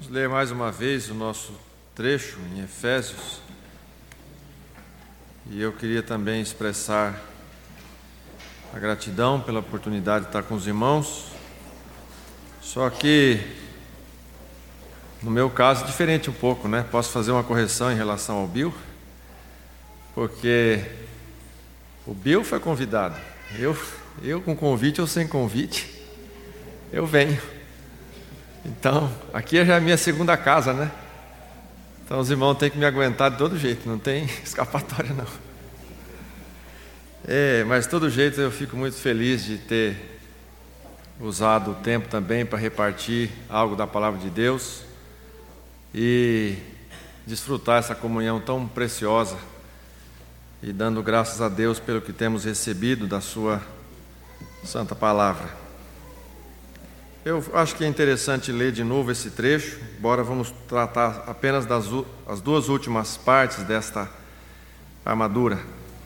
Vamos ler mais uma vez o nosso trecho em Efésios. E eu queria também expressar a gratidão pela oportunidade de estar com os irmãos. Só que, no meu caso, é diferente um pouco, né? Posso fazer uma correção em relação ao Bill, porque o Bill foi convidado. Eu com convite ou sem convite, eu venho. Então, aqui já é a minha segunda casa, né? Então os irmãos têm que me aguentar de todo jeito, não tem escapatória não. Mas de todo jeito eu fico muito feliz de ter usado o tempo também para repartir algo da Palavra de Deus e desfrutar essa comunhão tão preciosa e dando graças a Deus pelo que temos recebido da Sua Santa Palavra. Eu acho que é interessante ler de novo esse trecho, embora vamos tratar apenas das duas últimas partes desta armadura.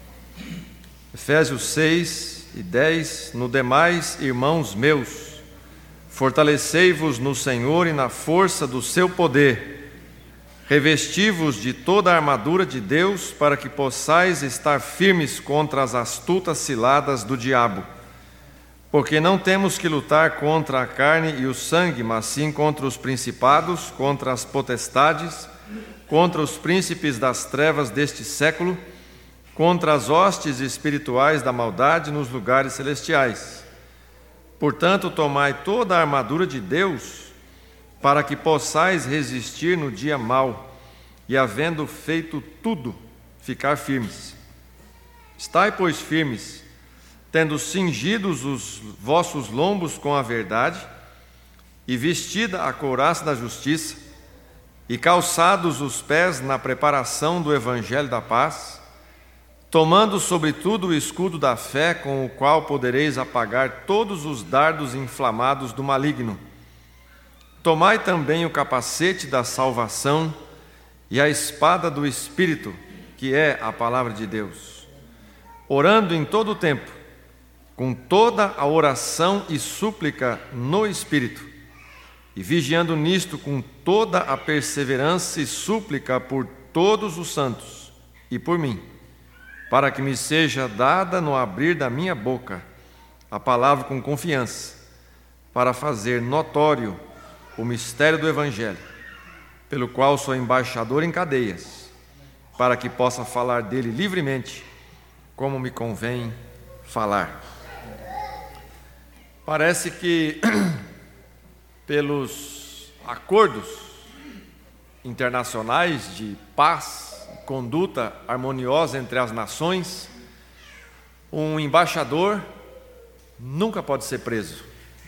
Efésios 6 e 10: No demais, irmãos meus, fortalecei-vos no Senhor e na força do seu poder, revesti-vos de toda a armadura de Deus, para que possais estar firmes contra as astutas ciladas do diabo. Porque não temos que lutar contra a carne e o sangue, mas sim contra os principados, contra as potestades, contra os príncipes das trevas deste século, contra as hostes espirituais da maldade nos lugares celestiais. Portanto, tomai toda a armadura de Deus, para que possais resistir no dia mau, e havendo feito tudo, ficar firmes. Estai, pois, firmes, tendo cingidos os vossos lombos com a verdade, e vestida a couraça da justiça, e calçados os pés na preparação do evangelho da paz, tomando sobretudo o escudo da fé, com o qual podereis apagar todos os dardos inflamados do maligno. Tomai também o capacete da salvação e a espada do Espírito, que é a palavra de Deus, orando em todo o tempo, com toda a oração e súplica no Espírito, e vigiando nisto com toda a perseverança e súplica por todos os santos e por mim, para que me seja dada no abrir da minha boca a palavra com confiança, para fazer notório o mistério do Evangelho, pelo qual sou embaixador em cadeias, para que possa falar dele livremente, como me convém falar. Parece que, pelos acordos internacionais de paz, conduta harmoniosa entre as nações, um embaixador nunca pode ser preso.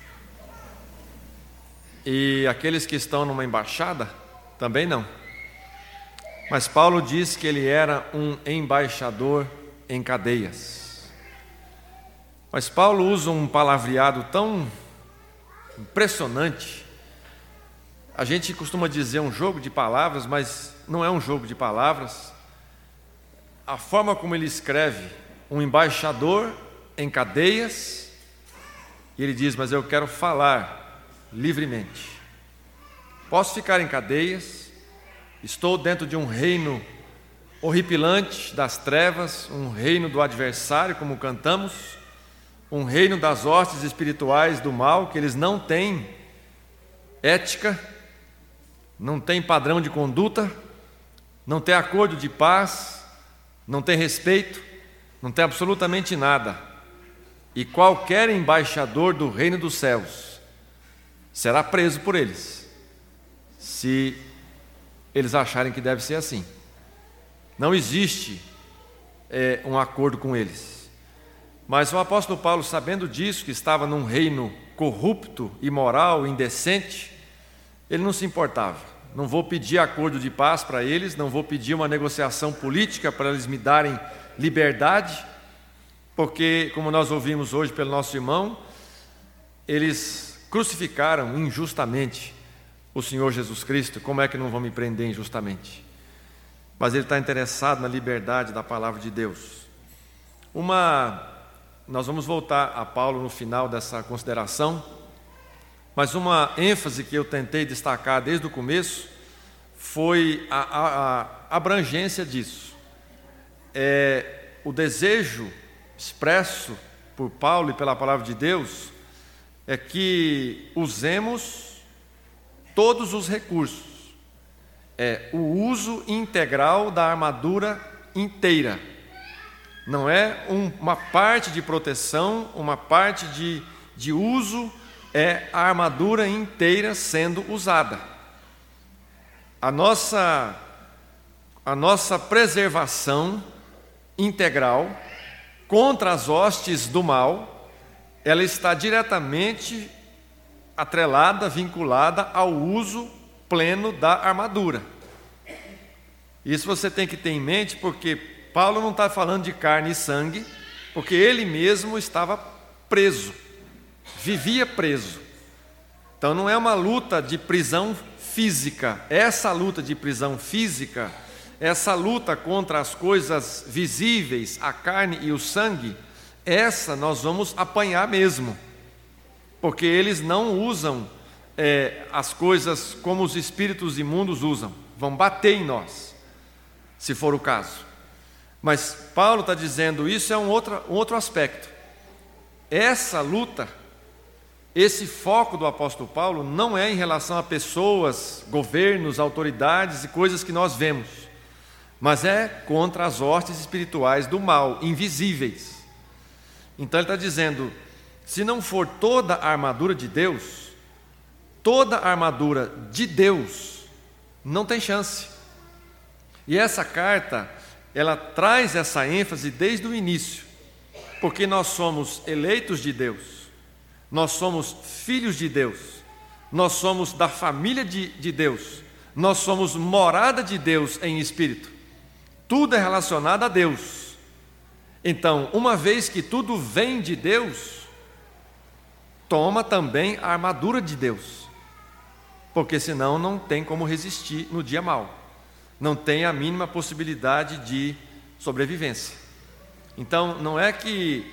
E aqueles que estão numa embaixada também não. Mas Paulo diz que ele era um embaixador em cadeias. Mas Paulo usa um palavreado tão impressionante. A gente costuma dizer um jogo de palavras, mas não é um jogo de palavras. A forma como ele escreve, um embaixador em cadeias, e ele diz, mas eu quero falar livremente. Posso ficar em cadeias, estou dentro de um reino horripilante das trevas, um reino do adversário, como cantamos, um reino das hostes espirituais do mal, que eles não têm ética, não têm padrão de conduta, não têm acordo de paz, não têm respeito, não têm absolutamente nada. E qualquer embaixador do reino dos céus será preso por eles, se eles acharem que deve ser assim. Não existe um acordo com eles. Mas o apóstolo Paulo, sabendo disso, que estava num reino corrupto, imoral, indecente, ele não se importava. Não vou pedir acordo de paz para eles, não vou pedir uma negociação política para eles me darem liberdade, porque, como nós ouvimos hoje pelo nosso irmão, eles crucificaram injustamente o Senhor Jesus Cristo. Como é que não vão me prender injustamente? Mas ele está interessado na liberdade da palavra de Deus. Nós vamos voltar a Paulo no final dessa consideração, Mas uma ênfase que eu tentei destacar desde o começo foi a abrangência disso. O desejo expresso por Paulo e pela palavra de Deus é que usemos todos os recursos, o uso integral da armadura inteira. Não é uma parte de proteção, uma parte de uso, é a armadura inteira sendo usada. A nossa preservação integral contra as hostes do mal, ela está diretamente atrelada, vinculada ao uso pleno da armadura. Isso você tem que ter em mente, porque Paulo não está falando de carne e sangue, porque ele mesmo estava preso, vivia preso. Então não é uma luta de prisão física. Essa luta de prisão física, essa luta contra as coisas visíveis, a carne e o sangue, essa nós vamos apanhar mesmo, porque eles não usam as coisas como os espíritos imundos usam, vão bater em nós, se for o caso. Mas Paulo está dizendo, isso é um outro aspecto. Essa luta, esse foco do apóstolo Paulo não é em relação a pessoas, governos, autoridades e coisas que nós vemos, mas é contra as hostes espirituais do mal, invisíveis. Então ele está dizendo, se não for toda a armadura de Deus, toda a armadura de Deus não tem chance. E essa carta, ela traz essa ênfase desde o início, porque nós somos eleitos de Deus, nós somos filhos de Deus, nós somos da família de Deus, nós somos morada de Deus em espírito. Tudo é relacionado a Deus. Então, uma vez que tudo vem de Deus, toma também a armadura de Deus, porque senão não tem como resistir no dia mau, não tem a mínima possibilidade de sobrevivência. Então, não é que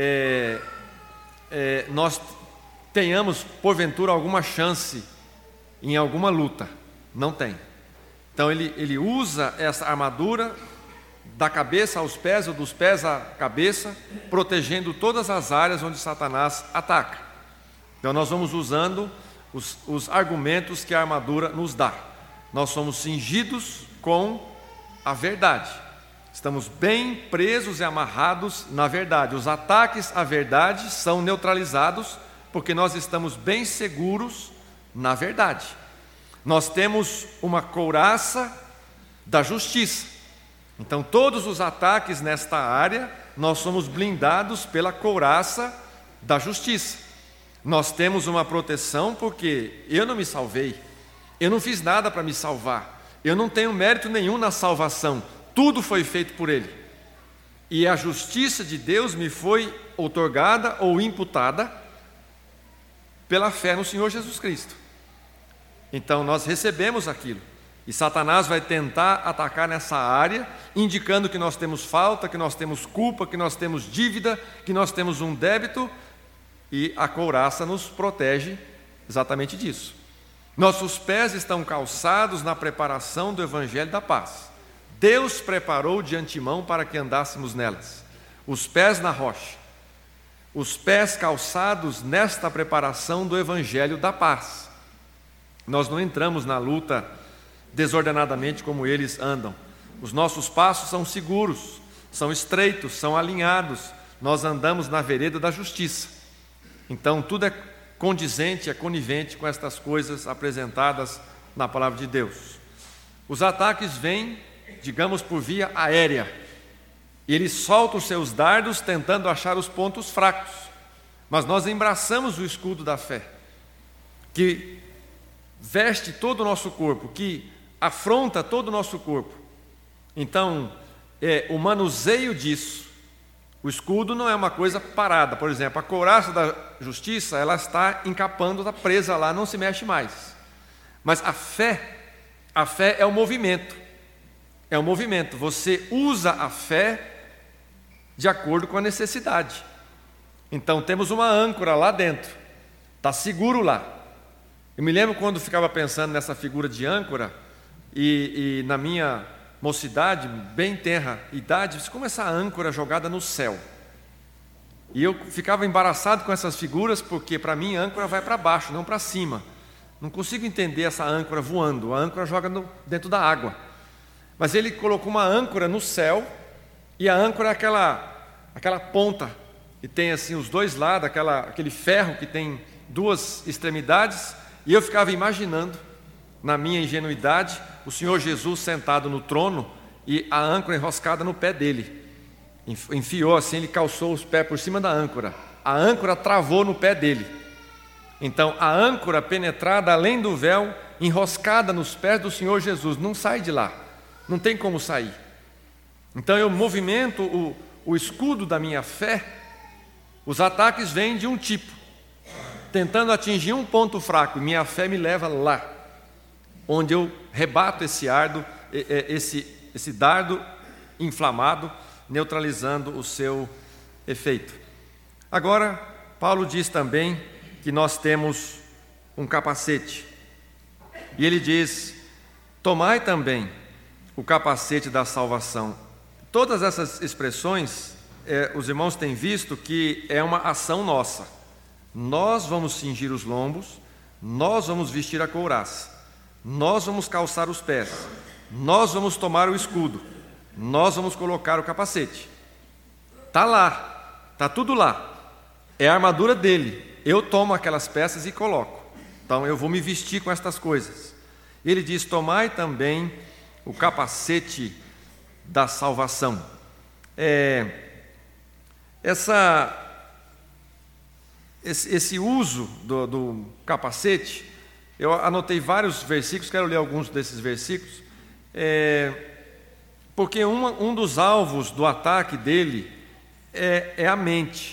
nós tenhamos, porventura, alguma chance em alguma luta, não tem. Então ele usa essa armadura da cabeça aos pés, ou dos pés à cabeça, protegendo todas as áreas onde Satanás ataca. Então nós vamos usando os argumentos que a armadura nos dá. Nós somos cingidos com a verdade, estamos bem presos e amarrados na verdade. Os ataques à verdade são neutralizados, porque nós estamos bem seguros na verdade. Nós temos uma couraça da justiça. Então todos os ataques nesta área, nós somos blindados pela couraça da justiça. Nós temos uma proteção, porque eu não me salvei, eu não fiz nada para me salvar, eu não tenho mérito nenhum na salvação, tudo foi feito por Ele. E a justiça de Deus me foi outorgada ou imputada pela fé no Senhor Jesus Cristo. Então nós recebemos aquilo, e Satanás vai tentar atacar nessa área, indicando que nós temos falta, que nós temos culpa, que nós temos dívida, que nós temos um débito, e a couraça nos protege exatamente disso. Nossos pés estão calçados na preparação do Evangelho da paz. Deus preparou de antemão para que andássemos nelas. Os pés na rocha, os pés calçados nesta preparação do Evangelho da paz. Nós não entramos na luta desordenadamente como eles andam. Os nossos passos são seguros, são estreitos, são alinhados. Nós andamos na vereda da justiça. Então tudo é condizente, é conivente com estas coisas apresentadas na palavra de Deus. Os ataques vêm, digamos, por via aérea. Ele solta os seus dardos tentando achar os pontos fracos. Mas nós embraçamos o escudo da fé, que veste todo o nosso corpo, que afronta todo o nosso corpo. Então, o manuseio disso. O escudo não é uma coisa parada. Por exemplo, a couraça da justiça, ela está encapando, está presa lá, não se mexe mais. Mas a fé é o movimento. É o movimento. Você usa a fé de acordo com a necessidade. Então temos uma âncora lá dentro, está seguro lá. Eu me lembro quando ficava pensando nessa figura de âncora, e na minha mocidade, bem tenra idade, como essa âncora jogada no céu. E eu ficava embaraçado com essas figuras, porque para mim a âncora vai para baixo, não para cima. Não consigo entender essa âncora voando, a âncora joga dentro da água. Mas ele colocou uma âncora no céu, e a âncora é aquela ponta, que tem assim os dois lados, aquele ferro que tem duas extremidades, e eu ficava imaginando, na minha ingenuidade, o Senhor Jesus sentado no trono, e a âncora enroscada no pé dele. Enfiou assim, ele calçou os pés por cima da âncora. A âncora travou no pé dele. Então, a âncora penetrada além do véu, enroscada nos pés do Senhor Jesus, não sai de lá, não tem como sair. Então, eu movimento o escudo da minha fé, os ataques vêm de um tipo, tentando atingir um ponto fraco, e minha fé me leva lá, onde eu rebato esse dardo inflamado, neutralizando o seu efeito. Agora, Paulo diz também que nós temos um capacete. E ele diz: tomai também o capacete da salvação. Todas essas expressões, os irmãos têm visto que é uma ação nossa. Nós vamos cingir os lombos, nós vamos vestir a couraça, nós vamos calçar os pés, nós vamos tomar o escudo, nós vamos colocar o capacete. Está lá, está tudo lá, é a armadura dele. Eu tomo aquelas peças e coloco. Então eu vou me vestir com estas coisas. Ele diz: tomai também o capacete da salvação. Esse uso do capacete, eu anotei vários versículos, quero ler alguns desses versículos, porque um dos alvos do ataque dele é a mente,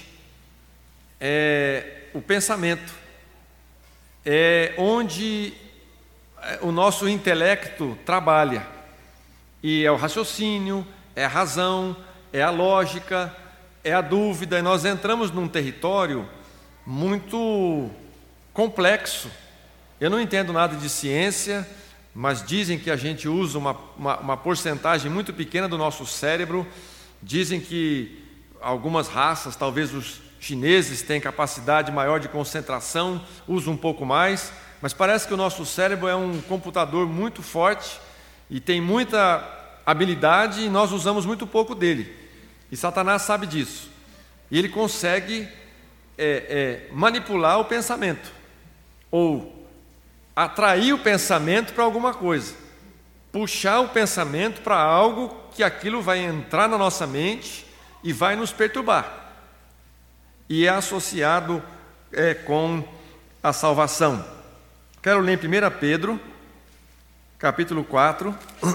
o pensamento, é onde o nosso intelecto trabalha, e é o raciocínio, é a razão, é a lógica, é a dúvida, e nós entramos num território muito complexo. Eu não entendo nada de ciência, mas dizem que a gente usa uma porcentagem muito pequena do nosso cérebro. Dizem que algumas raças, talvez os chineses, têm capacidade maior de concentração, usam um pouco mais, mas parece que o nosso cérebro é um computador muito forte e tem muita habilidade, e nós usamos muito pouco dele. E Satanás sabe disso. E ele consegue manipular o pensamento, ou atrair o pensamento para alguma coisa, puxar o pensamento para algo que aquilo vai entrar na nossa mente e vai nos perturbar. E é associado com a salvação. Quero ler em 1 Pedro, capítulo 4.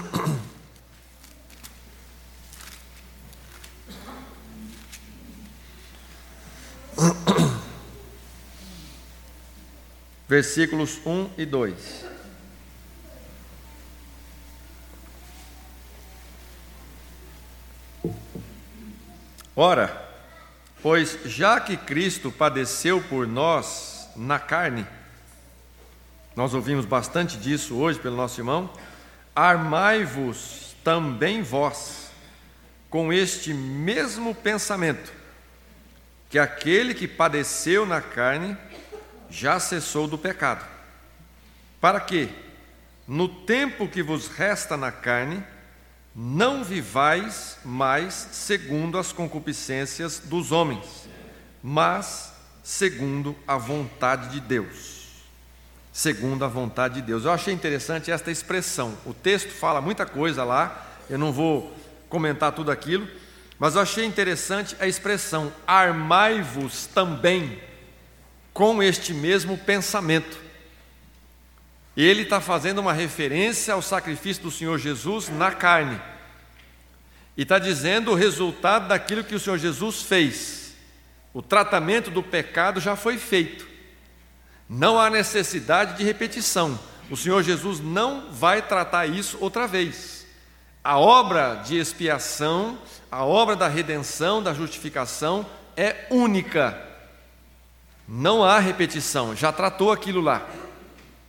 Versículos 1 e 2. Ora, pois já que Cristo padeceu por nós na carne, nós ouvimos bastante disso hoje pelo nosso irmão, armai-vos também vós com este mesmo pensamento, que aquele que padeceu na carne já cessou do pecado, para que, no tempo que vos resta na carne, não vivais mais segundo as concupiscências dos homens, mas segundo a vontade de Deus. Segundo a vontade de Deus. Eu achei interessante esta expressão. O texto fala muita coisa lá, eu não vou comentar tudo aquilo, mas eu achei interessante a expressão: armai-vos também com este mesmo pensamento. Ele está fazendo uma referência ao sacrifício do Senhor Jesus na carne, e está dizendo o resultado daquilo que o Senhor Jesus fez. O tratamento do pecado já foi feito, não há necessidade de repetição. O Senhor Jesus não vai tratar isso outra vez. A obra de expiação, a obra da redenção, da justificação é única, não há repetição, já tratou aquilo lá.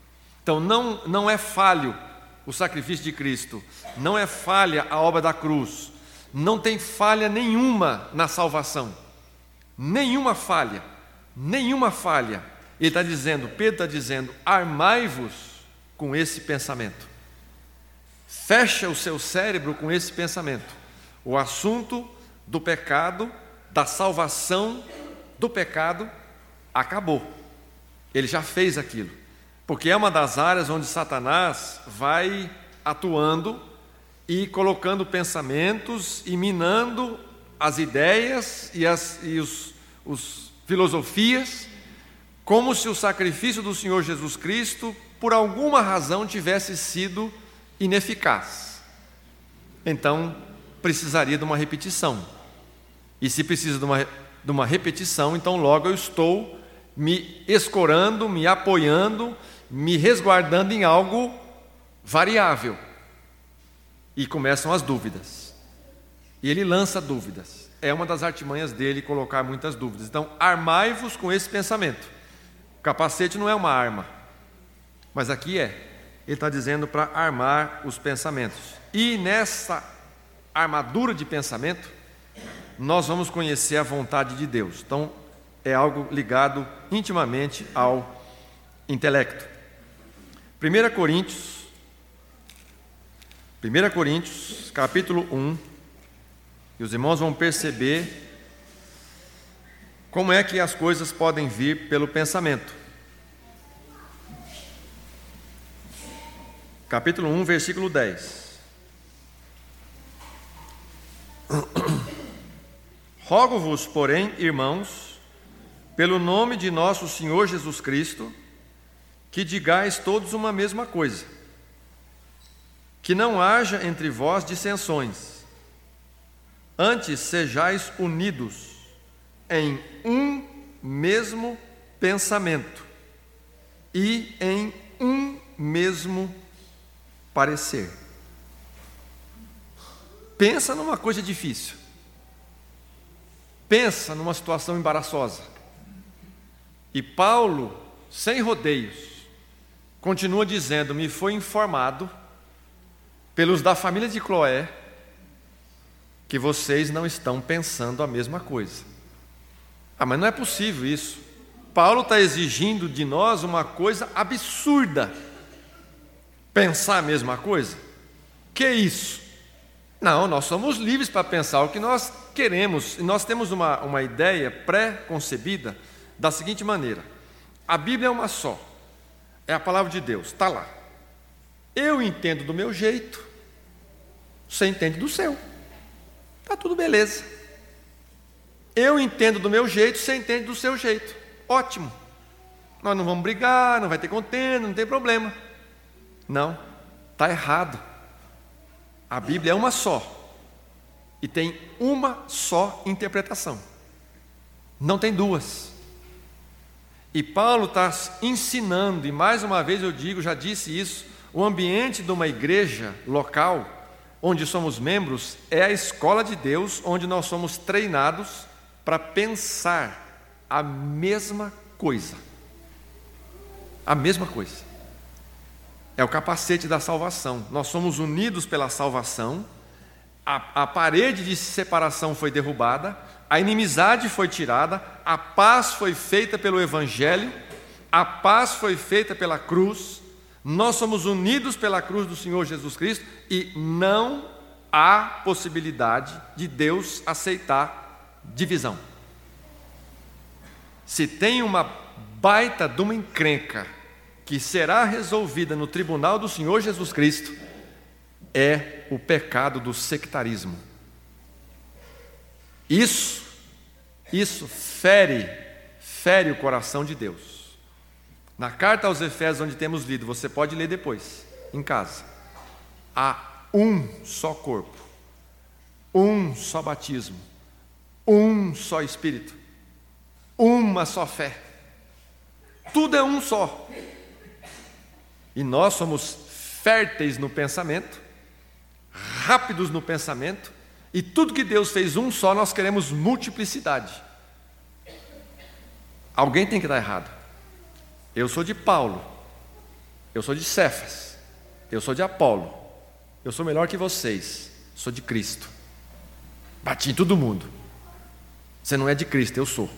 Então não é falho o sacrifício de Cristo, não é falha a obra da cruz, não tem falha nenhuma na salvação, nenhuma falha, nenhuma falha. Ele está dizendo, Pedro está dizendo, armai-vos com esse pensamento, fecha o seu cérebro com esse pensamento. O assunto do pecado, da salvação do pecado, acabou, ele já fez aquilo. Porque é uma das áreas onde Satanás vai atuando e colocando pensamentos e minando as ideias e os filosofias, como se o sacrifício do Senhor Jesus Cristo, por alguma razão, tivesse sido ineficaz. Então, precisaria de uma repetição. E se precisa de uma repetição, então logo eu estou me escorando, me apoiando, me resguardando em algo variável. E começam as dúvidas. E ele lança dúvidas. É uma das artimanhas dele colocar muitas dúvidas. Então, armai-vos com esse pensamento. O capacete não é uma arma, mas aqui é. Ele está dizendo para armar os pensamentos. E nessa armadura de pensamento, nós vamos conhecer a vontade de Deus. Então, é algo ligado intimamente ao intelecto. 1 Coríntios, capítulo 1, e os irmãos vão perceber como é que as coisas podem vir pelo pensamento. Capítulo 1, versículo 10. Rogo-vos, porém, irmãos, pelo nome de nosso Senhor Jesus Cristo, que digais todos uma mesma coisa, que não haja entre vós dissensões, antes sejais unidos em um mesmo pensamento e em um mesmo parecer. Pensa numa coisa difícil, pensa numa situação embaraçosa, e Paulo, sem rodeios, continua dizendo, me foi informado pelos da família de Cloé que vocês não estão pensando a mesma coisa. Mas não é possível isso. Paulo está exigindo de nós uma coisa absurda. Pensar a mesma coisa? Que isso? Não, nós somos livres para pensar o que nós queremos. E nós temos uma ideia pré-concebida da seguinte maneira. A Bíblia é uma só. É a palavra de Deus, está lá. Eu entendo do meu jeito, você entende do seu. Está tudo beleza. Eu entendo do meu jeito, você entende do seu jeito. Ótimo. Nós não vamos brigar, não vai ter contenda, não tem problema. Não, está errado. A Bíblia é uma só. E tem uma só interpretação. Não tem duas. E Paulo está ensinando, e mais uma vez eu digo, já disse isso, o ambiente de uma igreja local, onde somos membros, é a escola de Deus, onde nós somos treinados para pensar a mesma coisa. A mesma coisa. É o capacete da salvação. Nós somos unidos pela salvação, a parede de separação foi derrubada, a inimizade foi tirada, a paz foi feita pelo Evangelho, a paz foi feita pela cruz, nós somos unidos pela cruz do Senhor Jesus Cristo e não há possibilidade de Deus aceitar divisão. Se tem uma baita de uma encrenca que será resolvida no tribunal do Senhor Jesus Cristo, é o pecado do sectarismo. Isso fere o coração de Deus. Na carta aos Efésios, onde temos lido, você pode ler depois, em casa. Há um só corpo, um só batismo, um só Espírito, uma só fé. Tudo é um só. E nós somos férteis no pensamento, rápidos no pensamento, e tudo que Deus fez um só, nós queremos multiplicidade. Alguém tem que dar errado. Eu sou de Paulo. Eu sou de Cefas, eu sou de Apolo, eu sou melhor que vocês, sou de Cristo. Bati em todo mundo. Você não é de Cristo, eu sou.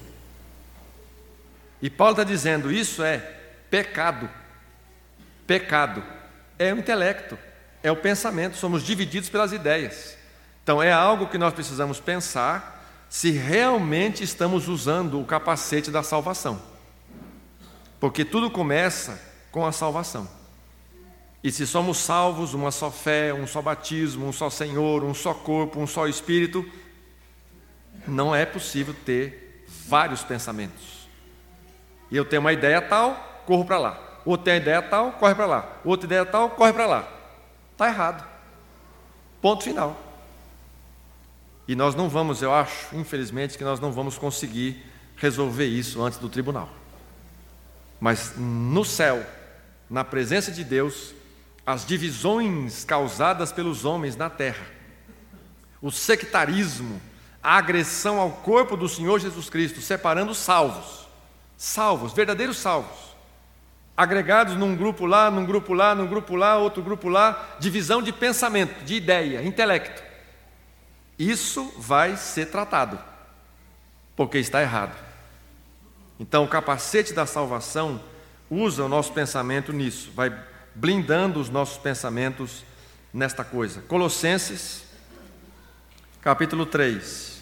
E Paulo está dizendo, isso é pecado. Pecado é o intelecto, é o pensamento, somos divididos pelas ideias. Então é algo que nós precisamos pensar se realmente estamos usando o capacete da salvação. Porque tudo começa com a salvação. E se somos salvos, uma só fé, um só batismo, um só Senhor, um só corpo, um só Espírito, não é possível ter vários pensamentos. E eu tenho uma ideia tal, corro para lá. Outro tem a ideia tal, corre para lá. Outra ideia tal, corre para lá. Está errado. Ponto final. E nós não vamos, eu acho, infelizmente, que nós não vamos conseguir resolver isso antes do tribunal. Mas no céu, na presença de Deus, as divisões causadas pelos homens na terra, o sectarismo, a agressão ao corpo do Senhor Jesus Cristo, separando os salvos, verdadeiros salvos, agregados num grupo lá, num grupo lá, num grupo lá, outro grupo lá, divisão de pensamento, de ideia, intelecto. Isso vai ser tratado, porque está errado. Então o capacete da salvação usa o nosso pensamento nisso, vai blindando os nossos pensamentos nesta coisa. Colossenses, capítulo 3,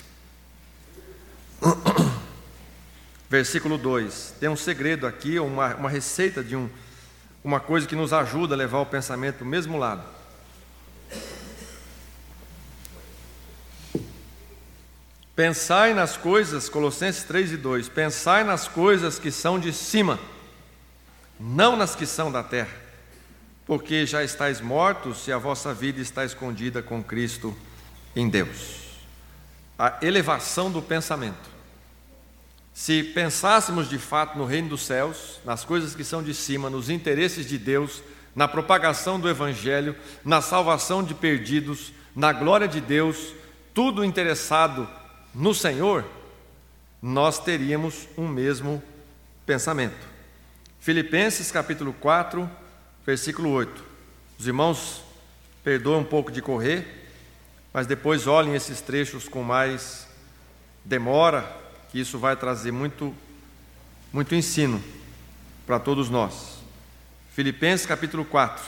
versículo 2. Tem um segredo aqui, uma receita de uma coisa que nos ajuda a levar o pensamento para o mesmo lado. Pensai nas coisas, Colossenses 3 e 2, pensai nas coisas que são de cima, não nas que são da terra, porque já estáis mortos e a vossa vida está escondida com Cristo em Deus. A elevação do pensamento. Se pensássemos de fato no reino dos céus, nas coisas que são de cima, nos interesses de Deus, na propagação do Evangelho, na salvação de perdidos, na glória de Deus, tudo interessado no Senhor, nós teríamos um mesmo pensamento. Filipenses capítulo 4, versículo 8. Os irmãos perdoem um pouco de correr, mas depois olhem esses trechos com mais demora, que isso vai trazer muito ensino para todos nós. Filipenses capítulo 4,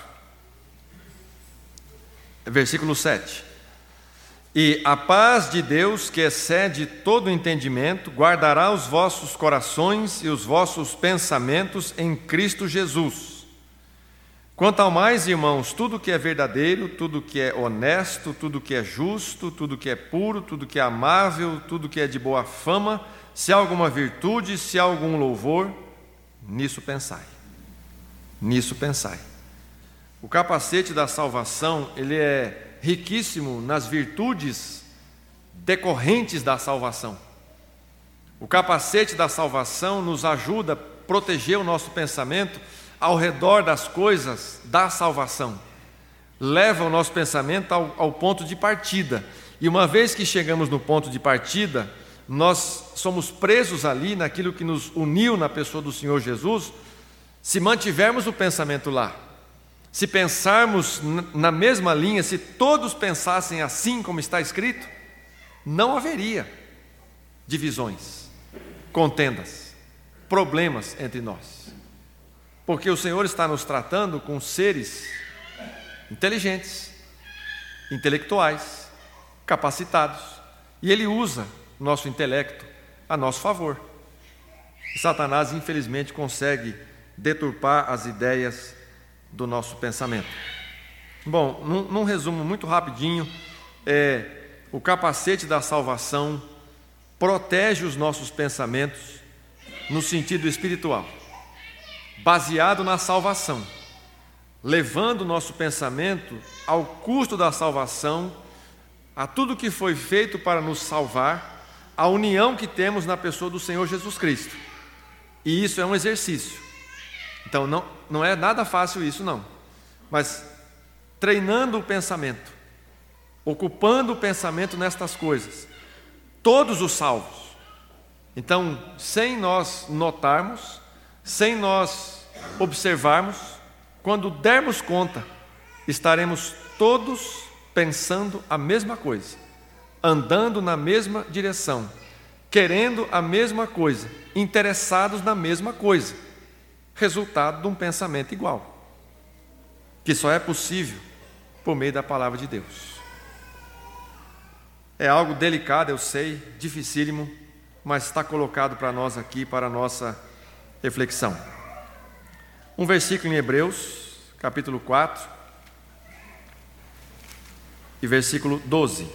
versículo 7. E a paz de Deus, que excede todo entendimento, guardará os vossos corações e os vossos pensamentos em Cristo Jesus. Quanto ao mais, irmãos, tudo que é verdadeiro, tudo que é honesto, tudo que é justo, tudo que é puro, tudo que é amável, tudo que é de boa fama, se há alguma virtude, se há algum louvor, nisso pensai. Nisso pensai. O capacete da salvação, ele é riquíssimo nas virtudes decorrentes da salvação. O capacete da salvação nos ajuda a proteger o nosso pensamento ao redor das coisas da salvação. Leva o nosso pensamento ao ponto de partida. E uma vez que chegamos no ponto de partida, nós somos presos ali naquilo que nos uniu na pessoa do Senhor Jesus, se mantivermos o pensamento lá. Se pensarmos na mesma linha, se todos pensassem assim como está escrito, não haveria divisões, contendas, problemas entre nós. Porque o Senhor está nos tratando com seres inteligentes, intelectuais, capacitados, e Ele usa o nosso intelecto a nosso favor. E Satanás, infelizmente, consegue deturpar as ideias do nosso pensamento. Bom, num resumo muito rapidinho, o capacete da salvação protege os nossos pensamentos no sentido espiritual, baseado na salvação, levando o nosso pensamento ao custo da salvação, a tudo que foi feito para nos salvar, a união que temos na pessoa do Senhor Jesus Cristo. E isso é um exercício. Então não é nada fácil isso não, mas treinando o pensamento, ocupando o pensamento nestas coisas, todos os salvos. Então, sem nós notarmos, sem nós observarmos, quando dermos conta, estaremos todos pensando a mesma coisa, andando na mesma direção, querendo a mesma coisa, interessados na mesma coisa, resultado de um pensamento igual, que só é possível por meio da palavra de Deus. É algo delicado, eu sei, dificílimo, mas está colocado para nós aqui, para a nossa reflexão. Um versículo em Hebreus, capítulo 4, e versículo 12.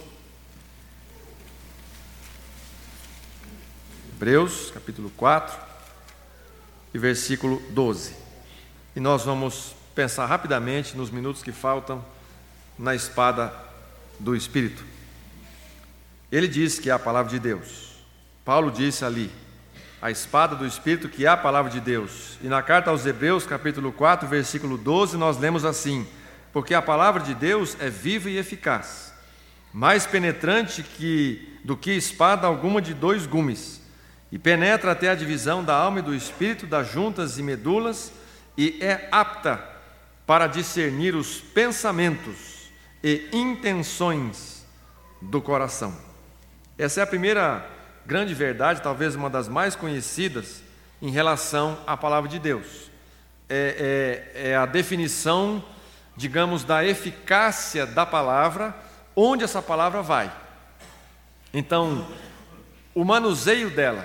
Hebreus, capítulo 4, e versículo 12. E nós vamos pensar rapidamente, nos minutos que faltam, na espada do Espírito. Ele diz que é a palavra de Deus. Paulo disse ali, a espada do Espírito, que é a palavra de Deus. E na carta aos Hebreus, capítulo 4, versículo 12, nós lemos assim: porque a palavra de Deus é viva e eficaz, mais penetrante do que espada alguma de 2 gumes, e penetra até a divisão da alma e do espírito, das juntas e medulas, e é apta para discernir os pensamentos e intenções do coração. Essa é a primeira grande verdade, talvez uma das mais conhecidas, em relação à palavra de Deus. É a definição, digamos, da eficácia da palavra, onde essa palavra vai. Então, o manuseio dela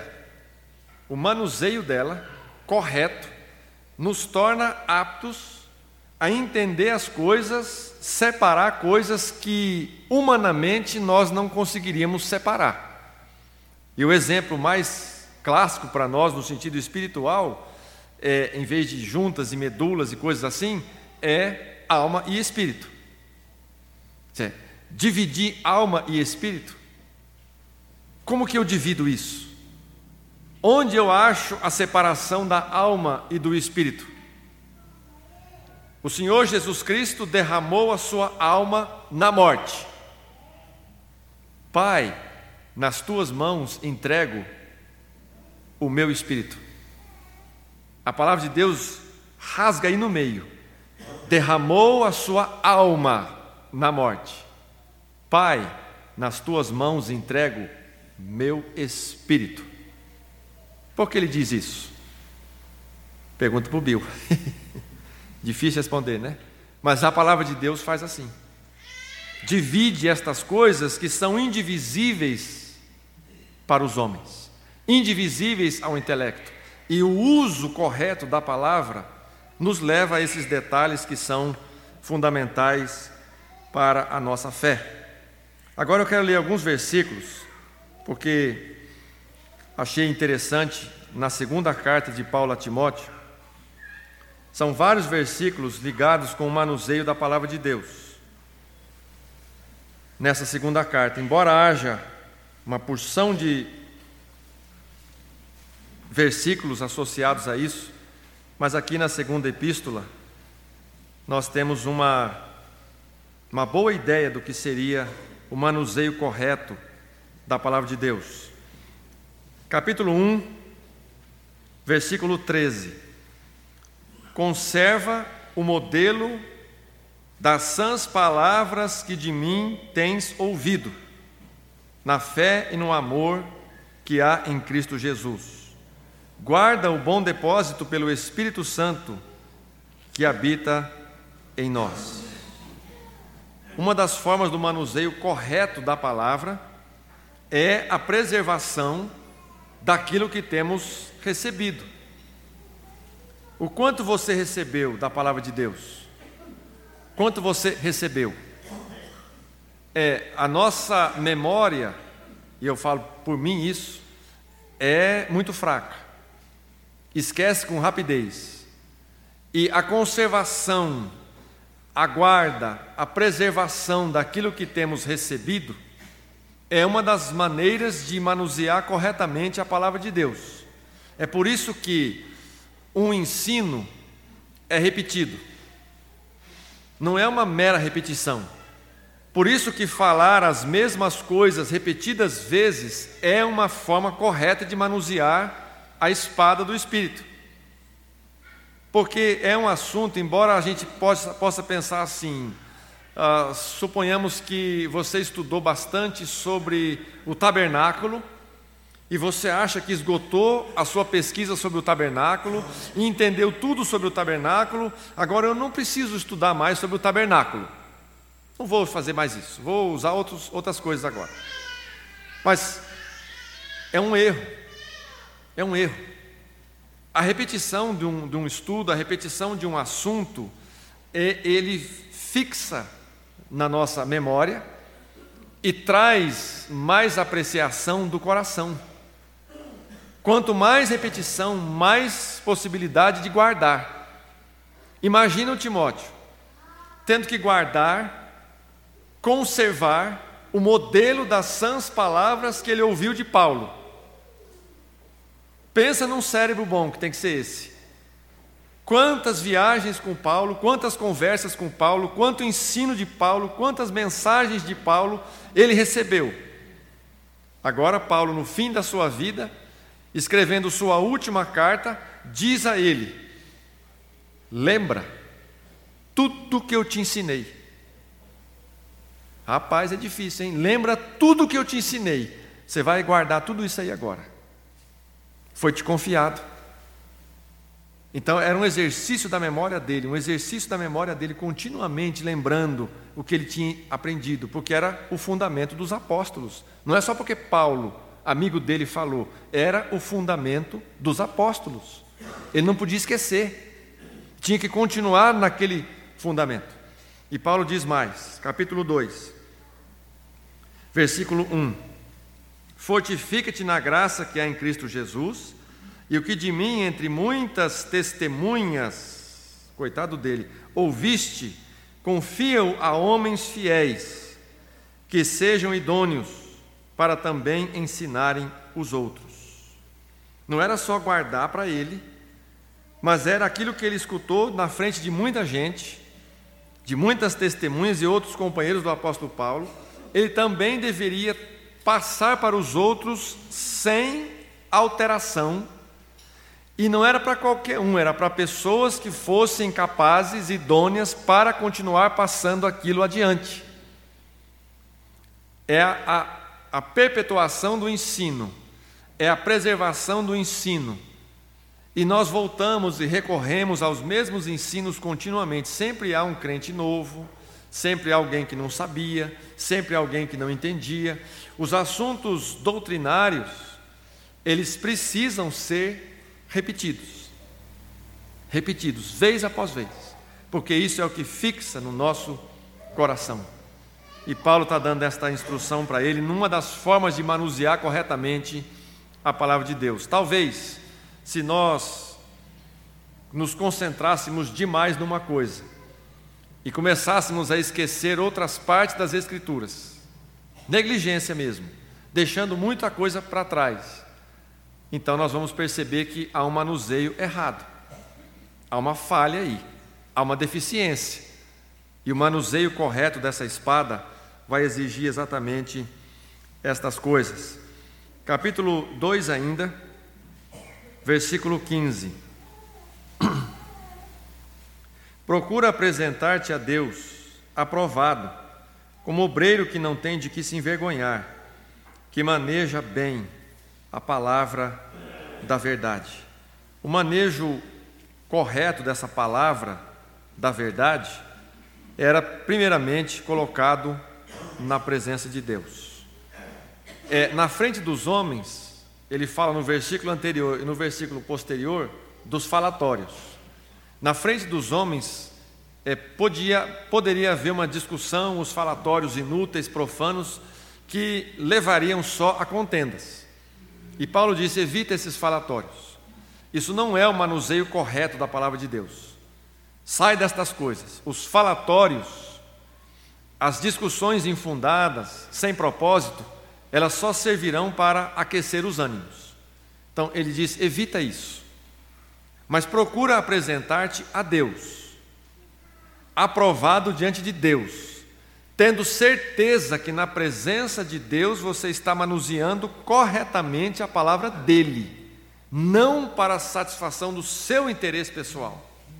correto, nos torna aptos a entender as coisas, separar coisas que humanamente nós não conseguiríamos separar. E o exemplo mais clássico para nós, no sentido espiritual, em vez de juntas e medulas e coisas assim, é alma e espírito. Dividir alma e espírito. Como que eu divido isso? Onde eu acho a separação da alma e do espírito? O Senhor Jesus Cristo derramou a sua alma na morte. Pai, nas tuas mãos entrego o meu espírito. A palavra de Deus rasga aí no meio. Derramou a sua alma na morte. Pai, nas tuas mãos entrego meu espírito. Por que ele diz isso? Pergunta para o Bill. Difícil responder, né? Mas a palavra de Deus faz assim. Divide estas coisas que são indivisíveis para os homens, indivisíveis ao intelecto. E o uso correto da palavra nos leva a esses detalhes que são fundamentais para a nossa fé. Agora eu quero ler alguns versículos, porque achei interessante na segunda carta de Paulo a Timóteo. São vários versículos ligados com o manuseio da palavra de Deus. Nessa segunda carta, embora haja uma porção de versículos associados a isso, mas aqui na segunda epístola, nós temos uma boa ideia do que seria o manuseio correto da palavra de Deus. Capítulo 1, versículo 13. Conserva o modelo das sãs palavras que de mim tens ouvido, na fé e no amor que há em Cristo Jesus. Guarda o bom depósito pelo Espírito Santo que habita em nós. Uma das formas do manuseio correto da palavra é a preservação daquilo que temos recebido. O quanto você recebeu da palavra de Deus? Quanto você recebeu? A nossa memória, e eu falo por mim isso, é muito fraca. Esquece com rapidez. E a conservação, a guarda, a preservação daquilo que temos recebido é uma das maneiras de manusear corretamente a palavra de Deus. É por isso que um ensino é repetido. Não é uma mera repetição. Por isso que falar as mesmas coisas repetidas vezes é uma forma correta de manusear a espada do Espírito. porque é um assunto, embora a gente possa pensar assim, suponhamos que você estudou bastante sobre o tabernáculo, e você acha que esgotou a sua pesquisa sobre o tabernáculo, e entendeu tudo sobre o tabernáculo, agora eu não preciso estudar mais sobre o tabernáculo. Não vou fazer mais isso, vou usar outras coisas agora. Mas é um erro, é um erro. A repetição de um estudo, a repetição de um assunto, ele fixa na nossa memória e traz mais apreciação do coração. Quanto mais repetição, mais possibilidade de guardar. Imagina o Timóteo tendo que guardar, conservar o modelo das sãs palavras que ele ouviu de Paulo. Pensa num cérebro bom que tem que ser esse. Quantas viagens com Paulo, quantas conversas com Paulo, quanto ensino de Paulo, quantas mensagens de Paulo ele recebeu. Agora Paulo, no fim da sua vida, escrevendo sua última carta, diz a ele: lembra tudo que eu te ensinei. Rapaz, é difícil, hein? Lembra tudo que eu te ensinei. Você vai guardar tudo isso aí agora. Foi te confiado. Então era um exercício da memória dele, continuamente lembrando o que ele tinha aprendido, porque era o fundamento dos apóstolos. Não é só porque Paulo, amigo dele, falou, era o fundamento dos apóstolos. Ele não podia esquecer, tinha que continuar naquele fundamento. E Paulo diz mais, capítulo 2, versículo 1: fortifica-te na graça que há em Cristo Jesus, e o que de mim, entre muitas testemunhas, coitado dele, ouviste, confia-o a homens fiéis, que sejam idôneos, para também ensinarem os outros. Não era só guardar para ele, mas era aquilo que ele escutou na frente de muita gente, de muitas testemunhas e outros companheiros do apóstolo Paulo. Ele também deveria passar para os outros sem alteração. E não era para qualquer um, era para pessoas que fossem capazes, idôneas, para continuar passando aquilo adiante. É a perpetuação do ensino, é a preservação do ensino. E nós voltamos e recorremos aos mesmos ensinos continuamente. Sempre há um crente novo, sempre há alguém que não sabia, sempre há alguém que não entendia. Os assuntos doutrinários, eles precisam ser repetidos, vez após vez, porque isso é o que fixa no nosso coração. E Paulo está dando esta instrução para ele, numa das formas de manusear corretamente a palavra de Deus. Talvez, se nós nos concentrássemos demais numa coisa e começássemos a esquecer outras partes das Escrituras, negligência mesmo, deixando muita coisa para trás, então nós vamos perceber que há um manuseio errado, há uma falha aí, há uma deficiência, e o manuseio correto dessa espada vai exigir exatamente estas coisas. Capítulo 2 ainda, versículo 15: procura apresentar-te a Deus aprovado, como obreiro que não tem de que se envergonhar, que maneja bem a palavra da verdade. O manejo correto dessa palavra da verdade era primeiramente colocado na presença de Deus. Na frente dos homens, ele fala no versículo anterior e no versículo posterior dos falatórios. Na frente dos homens poderia haver uma discussão, os falatórios inúteis, profanos, que levariam só a contendas. E Paulo disse: evita esses falatórios. Isso não é o manuseio correto da palavra de Deus. Sai destas coisas. Os falatórios, as discussões infundadas, sem propósito, elas só servirão para aquecer os ânimos. Então ele diz: evita isso. Mas procura apresentar-te a Deus, aprovado diante de Deus, tendo certeza que na presença de Deus você está manuseando corretamente a palavra dele, não para a satisfação do seu interesse pessoal.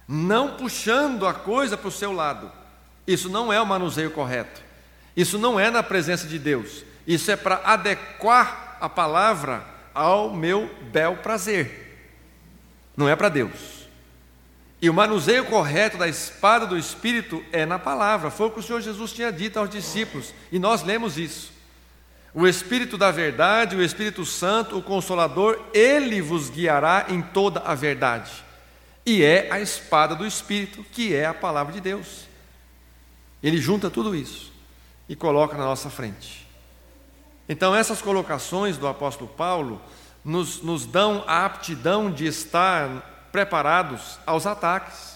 não puxando a coisa para o seu lado. Isso não é o manuseio correto. Isso não é na presença de Deus. Isso é para adequar a palavra ao meu bel prazer. Não é para Deus. E o manuseio correto da espada do Espírito é na palavra. Foi o que o Senhor Jesus tinha dito aos discípulos. E nós lemos isso. O Espírito da verdade, o Espírito Santo, o Consolador, Ele vos guiará em toda a verdade. E é a espada do Espírito, que é a palavra de Deus. Ele junta tudo isso e coloca na nossa frente. Então essas colocações do apóstolo Paulo nos dão a aptidão de estar preparados aos ataques.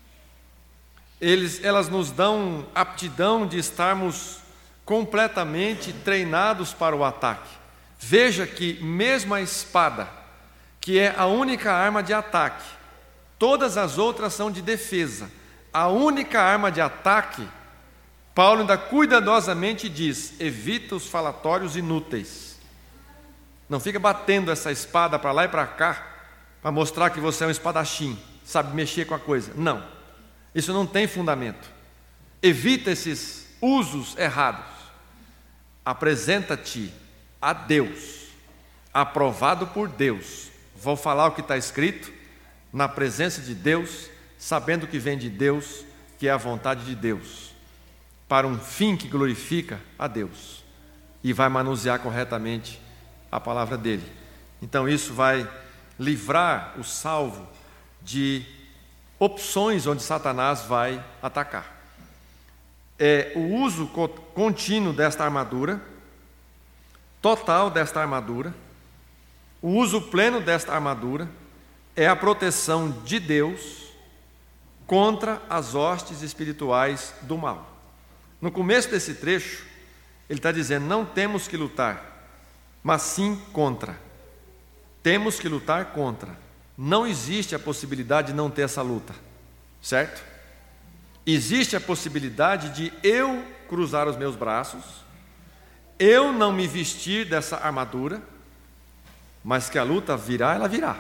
Elas nos dão aptidão de estarmos completamente treinados para o ataque. Veja que mesmo a espada, que é a única arma de ataque, todas as outras são de defesa. A única arma de ataque, Paulo ainda cuidadosamente diz: evita os falatórios inúteis. Não fica batendo essa espada para lá e para cá, para mostrar que você é um espadachim, sabe mexer com a coisa. Não, isso não tem fundamento. Evita esses usos errados. Apresenta-te a Deus, aprovado por Deus. Vou falar o que está escrito, na presença de Deus, sabendo que vem de Deus, que é a vontade de Deus, para um fim que glorifica a Deus, e vai manusear corretamente a palavra dele. Então isso vai livrar o salvo de opções onde Satanás vai atacar. O uso contínuo desta armadura, total desta armadura, o uso pleno desta armadura, é a proteção de Deus contra as hostes espirituais do mal. No começo desse trecho, ele está dizendo: não temos que lutar, mas sim contra. Temos que lutar contra. Não existe a possibilidade de não ter essa luta, certo? Existe a possibilidade de eu cruzar os meus braços, eu não me vestir dessa armadura, mas que a luta virá, ela virá.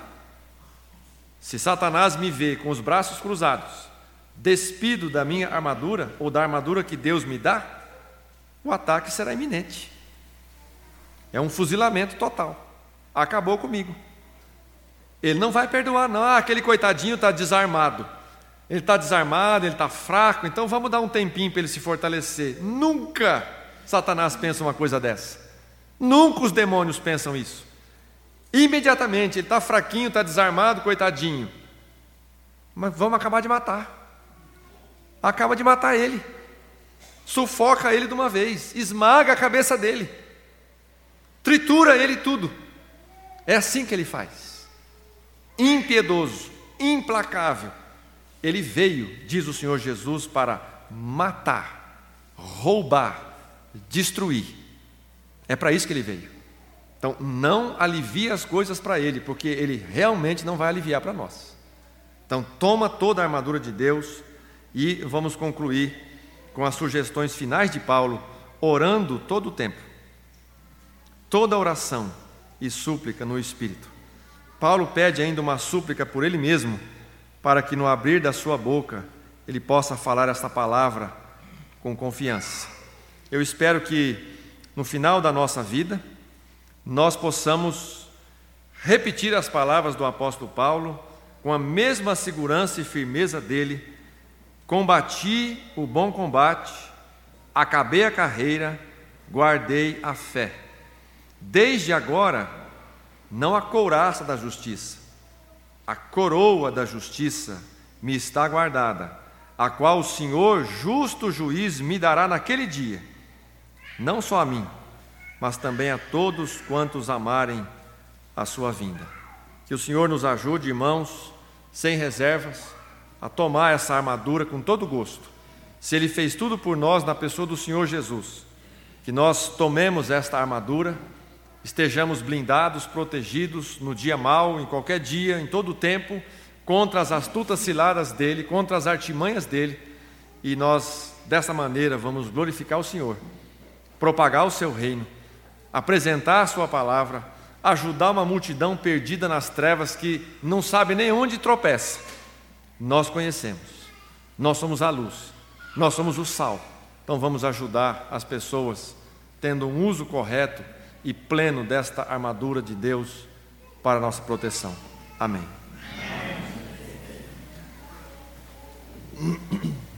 Se Satanás me vê com os braços cruzados, despido da minha armadura, ou da armadura que Deus me dá, o ataque será iminente. É um fuzilamento total. Acabou comigo. Ele não vai perdoar, não. Aquele coitadinho está desarmado. Ele está desarmado, ele está fraco, então vamos dar um tempinho para ele se fortalecer. Nunca Satanás pensa uma coisa dessa. Nunca os demônios pensam isso. Imediatamente, ele está fraquinho, está desarmado, coitadinho. Mas vamos acabar de matar. Acaba de matar ele. Sufoca ele de uma vez. Esmaga a cabeça dele. Tritura ele tudo. É assim que ele faz. Impiedoso, implacável. Ele veio, diz o Senhor Jesus, para matar, roubar, destruir. É para isso que ele veio. Então, não alivia as coisas para ele, porque ele realmente não vai aliviar para nós. Então, toma toda a armadura de Deus e vamos concluir com as sugestões finais de Paulo, orando todo o tempo. Toda oração e súplica no Espírito. Paulo pede ainda uma súplica por ele mesmo, para que no abrir da sua boca ele possa falar esta palavra com confiança. Eu espero que no final da nossa vida nós possamos repetir as palavras do apóstolo Paulo com a mesma segurança e firmeza dele: combati o bom combate, acabei a carreira, guardei a fé. Desde agora, não a couraça da justiça, a coroa da justiça me está guardada, a qual o Senhor, justo juiz, me dará naquele dia, não só a mim, mas também a todos quantos amarem a sua vinda. Que o Senhor nos ajude, irmãos, sem reservas, a tomar essa armadura com todo gosto. Se Ele fez tudo por nós na pessoa do Senhor Jesus, que nós tomemos esta armadura, estejamos blindados, protegidos no dia mau, em qualquer dia, em todo o tempo, contra as astutas ciladas dele, contra as artimanhas dele, e nós, dessa maneira, vamos glorificar o Senhor, propagar o seu reino, apresentar a sua palavra, ajudar uma multidão perdida nas trevas que não sabe nem onde tropeça, nós conhecemos, nós somos a luz, nós somos o sal. Então vamos ajudar as pessoas tendo um uso correto e pleno desta armadura de Deus para a nossa proteção. Amém.